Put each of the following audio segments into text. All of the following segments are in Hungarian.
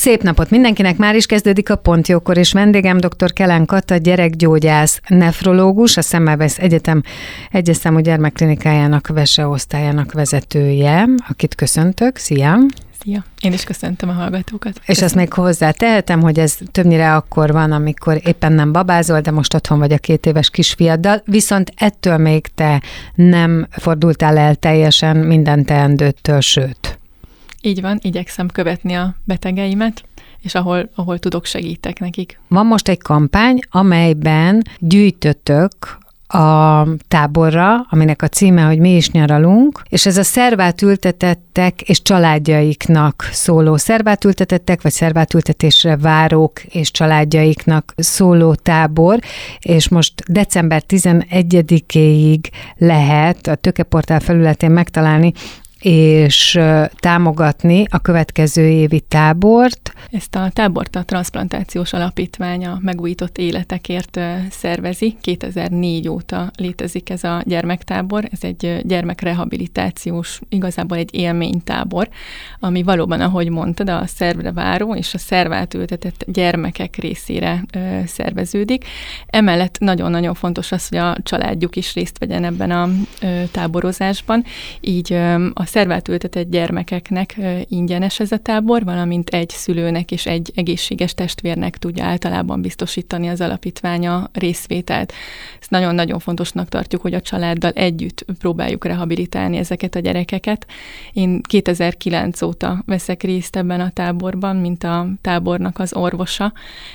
Szép napot mindenkinek, már is kezdődik a Pont Jókor, és vendégem dr. Kelen Kata, gyerekgyógyász, nefrológus, a Semmelweis Egyetem egyes számú gyermekklinikájának veseosztályának vezetője, akit köszöntök. Szia! Szia! Én is köszöntöm a hallgatókat. És azt még hozzátehetem, hogy ez többnyire akkor van, amikor éppen nem babázol, de most otthon vagy a 2 éves kisfiaddal, viszont ettől még te nem fordultál el teljesen minden teendőttől, sőt. Így van, igyekszem követni a betegeimet, és ahol tudok, segítek nekik. Van most egy kampány, amelyben gyűjtötök a táborra, aminek a címe, hogy Mi is nyaralunk, és ez a szervátültetettek és családjaiknak szóló szervátültetettek, vagy szervátültetésre várók és családjaiknak szóló tábor, és most december 11-éig lehet a Tőkeportál felületén megtalálni és támogatni a következő évi tábort. Ezt a tábort a Transzplantációs Alapítvány a Megújított Életekért szervezi. 2004 óta létezik ez a gyermektábor. Ez egy gyermekrehabilitációs, igazából egy élménytábor, ami valóban, ahogy mondtad, a szervre váró és a szervátültetett gyermekek részére szerveződik. Emellett nagyon-nagyon fontos az, hogy a családjuk is részt vegyen ebben a táborozásban. Így a szervátültetett gyermekeknek ingyenes ez a tábor, valamint egy szülőnek és egy egészséges testvérnek tudja általában biztosítani az alapítvány a részvételt. Ezt nagyon-nagyon fontosnak tartjuk, hogy a családdal együtt próbáljuk rehabilitálni ezeket a gyerekeket. Én 2009 óta veszek részt ebben a táborban, mint a tábornak az orvosa,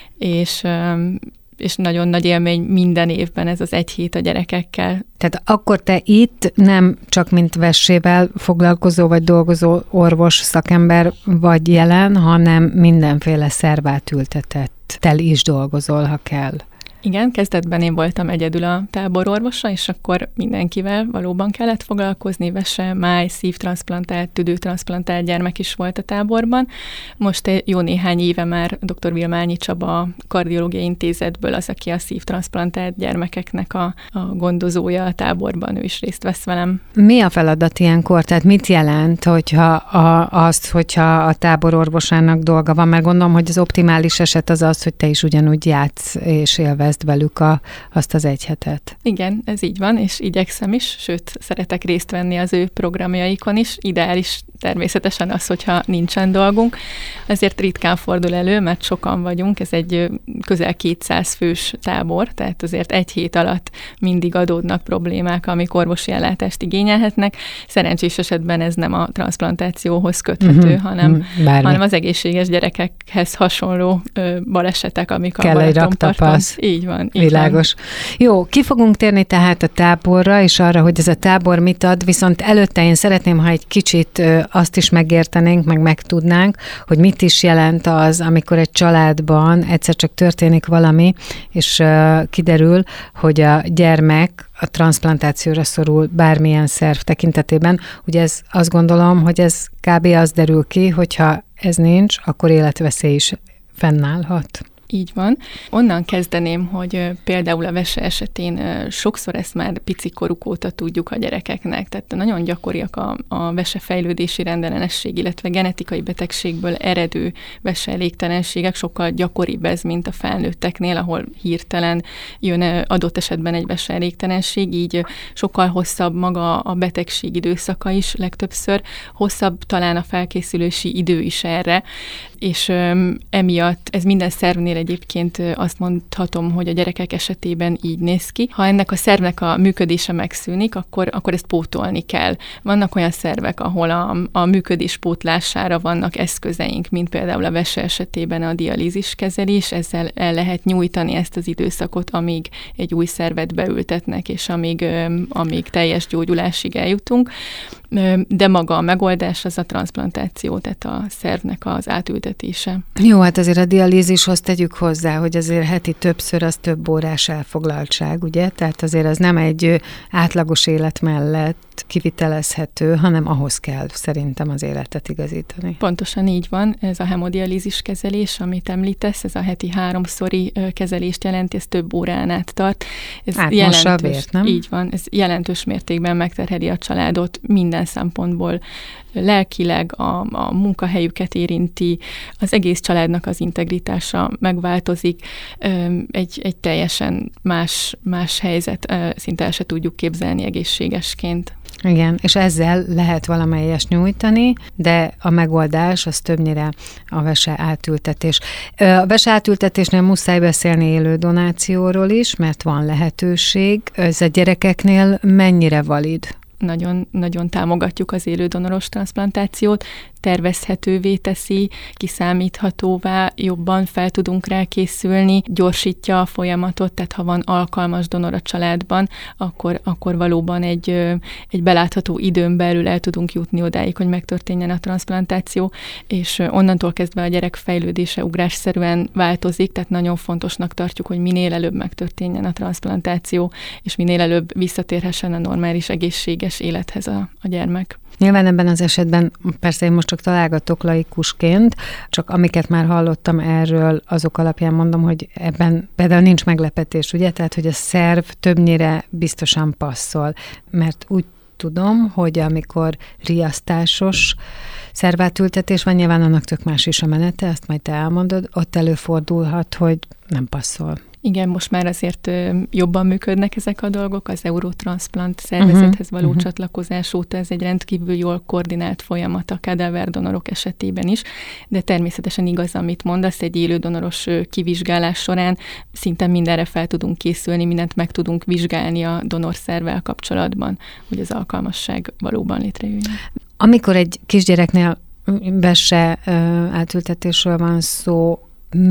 és nagyon nagy élmény minden évben ez az egy hét a gyerekekkel. Tehát akkor te itt nem csak mint vessével foglalkozó vagy dolgozó orvos szakember vagy jelen, hanem mindenféle szervátültetettel is dolgozol, ha kell. Igen, kezdetben én voltam egyedül a tábororvosa, és akkor mindenkivel valóban kellett foglalkozni, vese, máj, szívtranszplantált, tüdőtranszplantált gyermek is volt a táborban. Most jó néhány éve már dr. Vilmányi Csaba a Kardiológiai Intézetből az, aki a szívtranszplantált gyermekeknek a gondozója a táborban, ő is részt vesz velem. Mi a feladat ilyenkor? Tehát mit jelent, hogyha a tábororvosának dolga van? Mert gondolom, hogy az optimális eset az az, hogy te is ugyanúgy játsz és élvezd velük azt az egy hetet. Igen, ez így van, és igyekszem is, sőt, szeretek részt venni az ő programjaikon is. Ideális természetesen az, hogyha nincsen dolgunk. Azért ritkán fordul elő, mert sokan vagyunk, ez egy közel 200 fős tábor, tehát azért egy hét alatt mindig adódnak problémák, amik orvosi ellátást igényelhetnek. Szerencsés esetben ez nem a transzplantációhoz köthető, hanem az egészséges gyerekekhez hasonló balesetek, amik kell a egy raktapasz. Így van. Világos. Jó, ki fogunk térni tehát a táborra, és arra, hogy ez a tábor mit ad, viszont előtte én szeretném, ha egy kicsit azt is megértenénk, meg megtudnánk, hogy mit is jelent az, amikor egy családban egyszer csak történik valami, és kiderül, hogy a gyermek a transzplantációra szorul bármilyen szerv tekintetében. Ugye ez, azt gondolom, hogy ez kb. Az derül ki, hogyha ez nincs, akkor életveszély is fennállhat. Így van. Onnan kezdeném, hogy például a vese esetén sokszor ezt már picikoruk óta tudjuk a gyerekeknek, tehát nagyon gyakoriak a vese fejlődési rendellenesség, illetve genetikai betegségből eredő vese elégtelenségek, sokkal gyakoribb ez, mint a felnőtteknél, ahol hirtelen jön adott esetben egy vese elégtelenség, így sokkal hosszabb maga a betegség időszaka is legtöbbször, hosszabb talán a felkészülési idő is erre, és emiatt ez minden szervnél egyébként azt mondhatom, hogy a gyerekek esetében így néz ki. Ha ennek a szervnek a működése megszűnik, akkor ezt pótolni kell. Vannak olyan szervek, ahol a működés pótlására vannak eszközeink, mint például a vese esetében a dialízis kezelés, ezzel el lehet nyújtani ezt az időszakot, amíg egy új szervet beültetnek, és amíg teljes gyógyulásig eljutunk. De maga a megoldás az a transzplantáció, tehát a szervnek az átültetése. Jó, hát azért a dialízishoz tegyük hozzá, hogy azért heti többször az több órás elfoglaltság, ugye? Tehát azért az nem egy átlagos élet mellett kivitelezhető, hanem ahhoz kell szerintem az életet igazítani. Pontosan így van, ez a hemodialízis kezelés, amit említesz, ez a heti 3-szori kezelést jelenti, ez több órán át tart. Ez átmossa a vért, nem? Így van, ez jelentős mértékben megterheli a családot minden szempontból, lelkileg a munkahelyüket érinti, az egész családnak az integritása megváltozik, egy teljesen más helyzet, szinte el se tudjuk képzelni egészségesként. Igen, és ezzel lehet valamelyest nyújtani, de a megoldás az többnyire a vese átültetés. A vese átültetésnél muszáj beszélni élő donációról is, mert van lehetőség. Ez a gyerekeknél mennyire valid? Nagyon, nagyon támogatjuk az élődonoros transzplantációt, tervezhetővé teszi, kiszámíthatóvá, jobban fel tudunk rá készülni, gyorsítja a folyamatot, tehát ha van alkalmas donor a családban, akkor valóban egy belátható időn belül el tudunk jutni odáig, hogy megtörténjen a transzplantáció, és onnantól kezdve a gyerek fejlődése ugrásszerűen változik, tehát nagyon fontosnak tartjuk, hogy minél előbb megtörténjen a transzplantáció, és minél előbb visszatérhessen a normális, egészséges élethez a gyermek. Nyilván ebben az esetben, persze én most csak találgatok laikusként, csak amiket már hallottam erről, azok alapján mondom, hogy ebben például nincs meglepetés, ugye? Tehát, hogy a szerv többnyire biztosan passzol, mert úgy tudom, hogy amikor riasztásos szervátültetés van, nyilván annak tök más is a menete, ezt majd te elmondod, ott előfordulhat, hogy nem passzol. Igen, most már azért jobban működnek ezek a dolgok, az Eurotransplant szervezethez való csatlakozás óta ez egy rendkívül jól koordinált folyamat a kadáverdonorok esetében is, de természetesen igaz, amit mondasz, egy élődonoros kivizsgálás során szinte mindenre fel tudunk készülni, mindent meg tudunk vizsgálni a donorszervvel kapcsolatban, hogy az alkalmasság valóban létrejöjjön. Amikor egy kisgyereknél vese átültetésről van szó,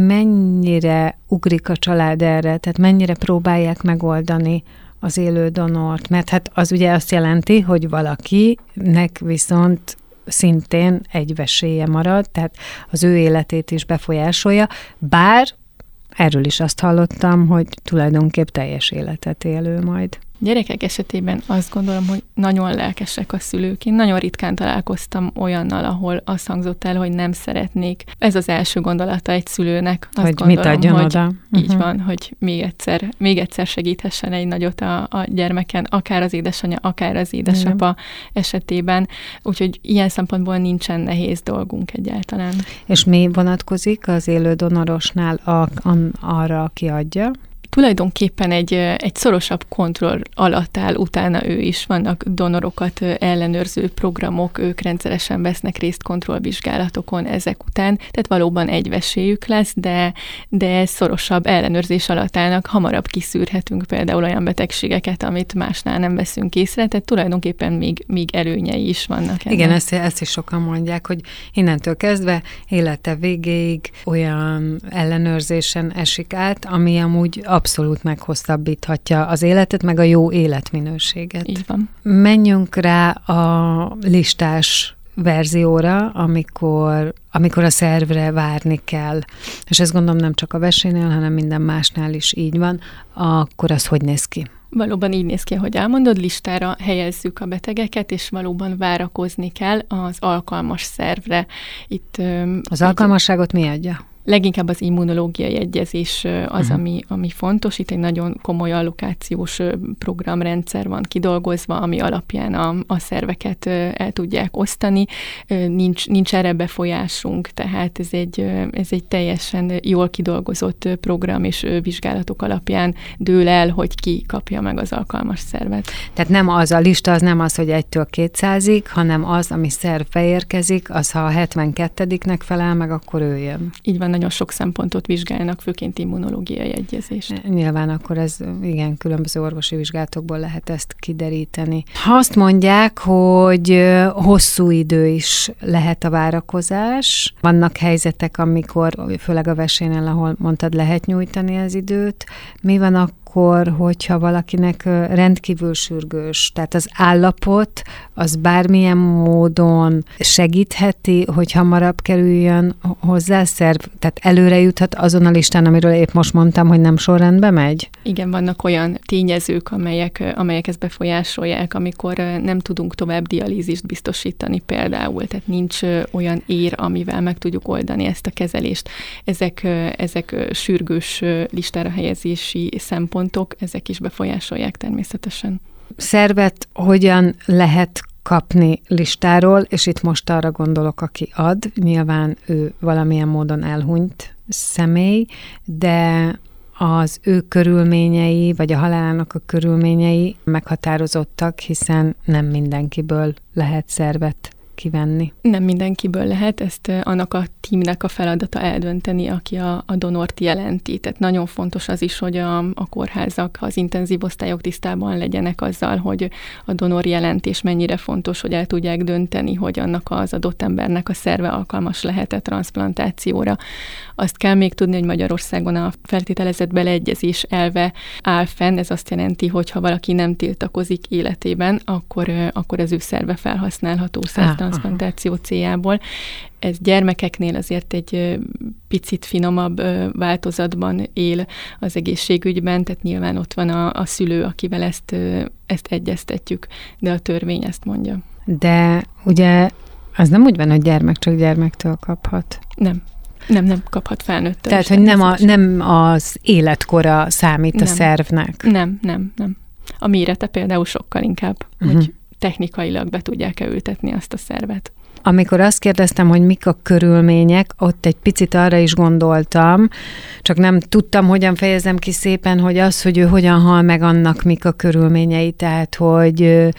mennyire ugrik a család erre, tehát mennyire próbálják megoldani az élő donort, mert hát az ugye azt jelenti, hogy valakinek viszont szintén egy veséje marad, tehát az ő életét is befolyásolja, bár erről is azt hallottam, hogy tulajdonképp teljes életet élő majd. Gyerekek esetében azt gondolom, hogy nagyon lelkesek a szülők. Én nagyon ritkán találkoztam olyannal, ahol azt hangzott el, hogy nem szeretnék. Ez az első gondolata egy szülőnek. Azt hogy gondolom, mit adjon hogy oda. Így van, hogy még egyszer segíthessen egy nagyot a gyermeken, akár az édesanyja, akár az édesapa esetében. Úgyhogy ilyen szempontból nincsen nehéz dolgunk egyáltalán. És mi vonatkozik az élő donorosnál arra, aki adja? Tulajdonképpen egy szorosabb kontroll alatt áll utána ő is. Vannak donorokat ellenőrző programok, ők rendszeresen vesznek részt kontrollvizsgálatokon ezek után, tehát valóban egy vesélyük lesz, de szorosabb ellenőrzés alatt állnak, hamarabb kiszűrhetünk például olyan betegségeket, amit másnál nem veszünk észre, tehát tulajdonképpen még előnyei is vannak ennek. Igen, ezt is sokan mondják, hogy innentől kezdve élete végéig olyan ellenőrzésen esik át, ami amúgy abszolút meghosszabbíthatja az életet, meg a jó életminőséget. Így van. Menjünk rá a listás verzióra, amikor a szervre várni kell. És ezt gondolom nem csak a vesénél, hanem minden másnál is így van. Akkor az hogy néz ki? Valóban így néz ki, ahogy elmondod, listára helyezzük a betegeket, és valóban várakozni kell az alkalmas szervre. Az alkalmasságot mi adja? Leginkább az immunológiai egyezés az, ami fontos. Itt egy nagyon komoly allokációs programrendszer van kidolgozva, ami alapján a szerveket el tudják osztani. Nincs erre befolyásunk, tehát ez egy teljesen jól kidolgozott program, és vizsgálatok alapján dől el, hogy ki kapja meg az alkalmas szervet. Tehát nem az a lista, az nem az, hogy 1-től 200-ig, hanem az, ami szerv beérkezik, az ha a 72-nek felel meg, akkor ő jön. Így van, nagyon sok szempontot vizsgálnak, főként immunológiai egyezést. Nyilván akkor ez igen, különböző orvosi vizsgálatokból lehet ezt kideríteni. Ha azt mondják, hogy hosszú idő is lehet a várakozás, vannak helyzetek, amikor, főleg a vesénél, ahol mondtad, lehet nyújtani az időt, mi van akkor, akkor, hogyha valakinek rendkívül sürgős, tehát az állapot, az bármilyen módon segítheti, hogy hamarabb kerüljön hozzá szerv, tehát előre juthat azon a listán, amiről épp most mondtam, hogy nem sorrendbe megy? Igen, vannak olyan tényezők, amelyek ezt befolyásolják, amikor nem tudunk tovább dialízist biztosítani például, tehát nincs olyan ér, amivel meg tudjuk oldani ezt a kezelést. Ezek sürgős listára helyezési szempontok, ezek is befolyásolják természetesen. Szervet hogyan lehet kapni listáról, és itt most arra gondolok, aki ad, nyilván ő valamilyen módon elhunyt személy, de az ő körülményei, vagy a halálának a körülményei meghatározottak, hiszen nem mindenkiből lehet szervet kivenni. Nem mindenkiből lehet, ezt annak a tímnek a feladata eldönteni, aki a donort jelenti. Tehát nagyon fontos az is, hogy a kórházak, az intenzív osztályok tisztában legyenek azzal, hogy a donor jelentés mennyire fontos, hogy el tudják dönteni, hogy annak az adott embernek a szerve alkalmas lehet-e transzplantációra. Azt kell még tudni, hogy Magyarországon a feltételezett beleegyezés elve áll fenn. Ez azt jelenti, hogy ha valaki nem tiltakozik életében, akkor az ő szerve felhasználható szervtranszplantáció céljából. Ez gyermekeknél azért egy picit finomabb változatban él az egészségügyben, tehát nyilván ott van a szülő, akivel ezt egyeztetjük, de a törvény ezt mondja. De ugye az nem úgy van, hogy gyermek csak gyermektől kaphat. Nem kaphat felnőttől. Tehát, hogy nem az életkora számít a szervnek. Nem. A mérete például sokkal inkább, hogy technikailag be tudják-e ültetni azt a szervet. Amikor azt kérdeztem, hogy mik a körülmények, ott egy picit arra is gondoltam, csak nem tudtam, hogyan fejezem ki szépen, hogy az, hogy ő hogyan hal meg, annak mik a körülményei, tehát, hogy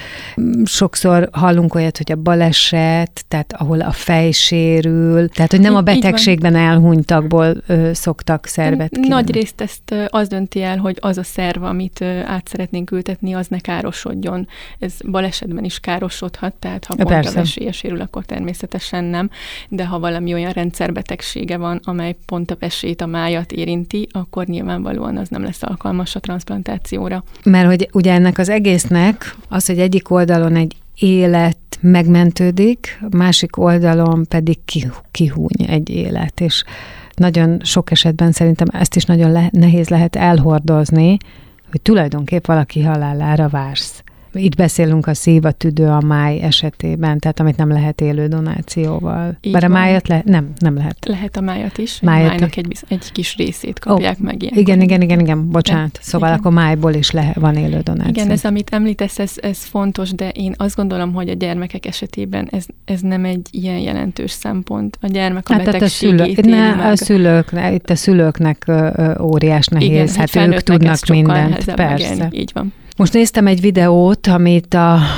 sokszor hallunk olyat, hogy a baleset, tehát ahol a fej sérül, tehát, hogy nem a betegségben elhunytakból szoktak szervet kivenni. Nagy részt ezt az dönti el, hogy az a szerv, amit át szeretnénk ültetni, az ne károsodjon. Ez balesetben is károsodhat, tehát ha pont a veséje sérül, akkor természetesen nem, de ha valami olyan rendszerbetegsége van, amely pont a vesét, a májat érinti, akkor nyilvánvalóan az nem lesz alkalmas a transzplantációra. Mert hogy ugye ennek az egésznek az, hogy egyik oldalon egy élet megmentődik, másik oldalon pedig kihúny egy élet, és nagyon sok esetben szerintem ezt is nagyon nehéz lehet elhordozni, hogy tulajdonképp valaki halálára vársz. Itt beszélünk a szív, a tüdő, a máj esetében, tehát amit nem lehet élő donációval. Bár a májat nem lehet. Lehet a májat is. Májnak egy kis részét kapják meg ilyenkor. Igen, bocsánat. Szóval igen. Akkor májból is van élő donáció. Igen, ez amit említesz, ez fontos, de én azt gondolom, hogy a gyermekek esetében ez nem egy ilyen jelentős szempont. A gyermek a betegségét éli meg. Itt a szülőknek óriás nehéz, igen, ők tudnak mindent. Persze. Megélni. Így van. Most néztem egy videót, amit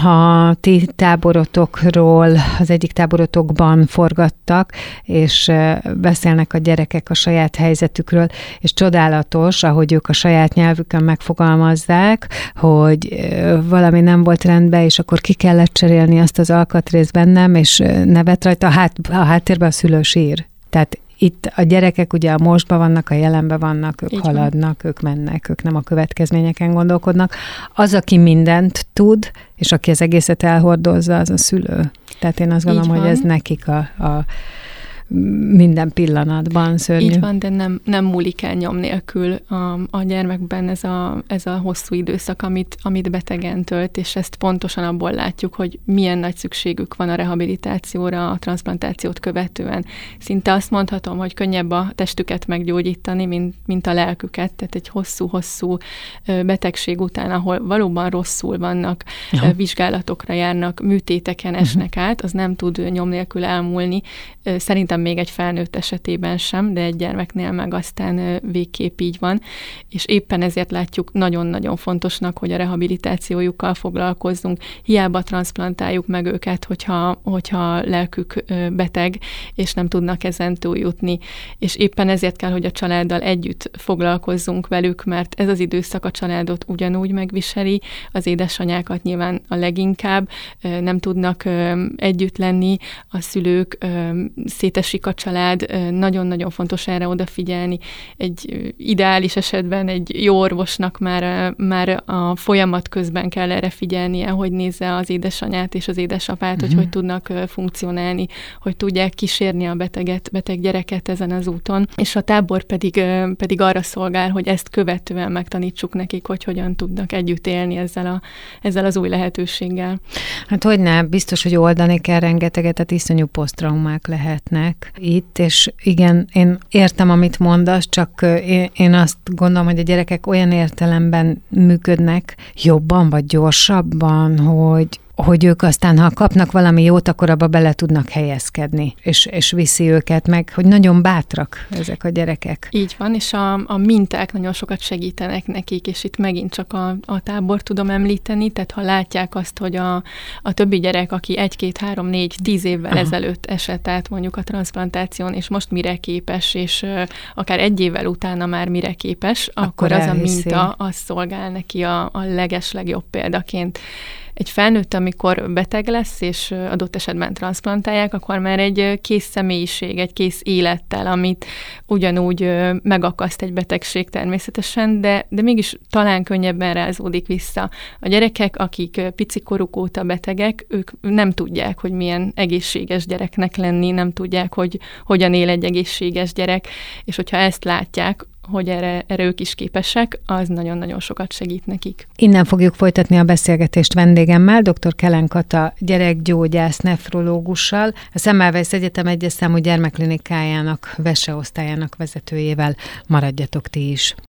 a ti táborotokról, az egyik táborotokban forgattak, és beszélnek a gyerekek a saját helyzetükről, és csodálatos, ahogy ők a saját nyelvükön megfogalmazzák, hogy valami nem volt rendben, és akkor ki kellett cserélni azt az alkatrészt bennem, és nevet rajta, a háttérben a szülő sír. Tehát itt a gyerekek ugye a mostban vannak, a jelenben vannak, ők haladnak, ők mennek, ők nem a következményeken gondolkodnak. Az, aki mindent tud, és aki az egészet elhordozza, az a szülő. Tehát én azt gondolom, hogy ez nekik a minden pillanatban szörnyű. Így van, de nem múlik el nyom nélkül a gyermekben ez a hosszú időszak, amit betegen tölt, és ezt pontosan abból látjuk, hogy milyen nagy szükségük van a rehabilitációra, a transzplantációt követően. Szinte azt mondhatom, hogy könnyebb a testüket meggyógyítani, mint a lelküket, tehát egy hosszú-hosszú betegség után, ahol valóban rosszul vannak, vizsgálatokra járnak, műtéteken esnek át, az nem tud nyom nélkül elmúlni. Szerintem még egy felnőtt esetében sem, de egy gyermeknél meg aztán végképp így van, és éppen ezért látjuk nagyon-nagyon fontosnak, hogy a rehabilitációjukkal foglalkozzunk. Hiába transzplantáljuk meg őket, hogyha lelkük beteg, és nem tudnak ezen túljutni. És éppen ezért kell, hogy a családdal együtt foglalkozzunk velük, mert ez az időszak a családot ugyanúgy megviseli, az édesanyákat nyilván a leginkább, nem tudnak együtt lenni, a szülők szétesik esik a család, nagyon-nagyon fontos erre odafigyelni. Egy ideális esetben egy jó orvosnak már a folyamat közben kell erre figyelnie, hogy nézze az édesanyát és az édesapát, hogy tudnak funkcionálni, hogy tudják kísérni a beteg gyereket ezen az úton. És a tábor pedig arra szolgál, hogy ezt követően megtanítsuk nekik, hogy hogyan tudnak együtt élni ezzel az új lehetőséggel. Hát hogyne, biztos, hogy oldani kell rengeteget, tehát iszonyú posztraumák lehetnek itt, és igen, én értem, amit mondasz, csak én azt gondolom, hogy a gyerekek olyan értelemben működnek jobban vagy gyorsabban, hogy ők aztán, ha kapnak valami jót, akkor abba bele tudnak helyezkedni, és viszi őket meg, hogy nagyon bátrak ezek a gyerekek. Így van, és a minták nagyon sokat segítenek nekik, és itt megint csak a tábor tudom említeni, tehát ha látják azt, hogy a többi gyerek, aki 1, 2, 3, 4, 10 évvel ezelőtt esett át mondjuk a transzplantáción, és most mire képes, és akár 1 évvel utána már mire képes, akkor az elhiszi. A minta, az szolgál neki a legeslegjobb példaként. Egy felnőtt, amikor beteg lesz, és adott esetben transzplantálják, akkor már egy kész személyiség, egy kész élettel, amit ugyanúgy megakaszt egy betegség természetesen, de mégis talán könnyebben rázódik vissza. A gyerekek, akik picikoruk óta betegek, ők nem tudják, hogy milyen egészséges gyereknek lenni, nem tudják, hogy hogyan él egy egészséges gyerek, és hogyha ezt látják, hogy erre ők is képesek, az nagyon-nagyon sokat segít nekik. Innen fogjuk folytatni a beszélgetést vendégemmel, dr. Kellen Kata gyerekgyógyász nefrológussal, a Semmelweis Egyetem 1-es számú gyermekklinikájának, veseosztályának vezetőjével. Maradjatok ti is!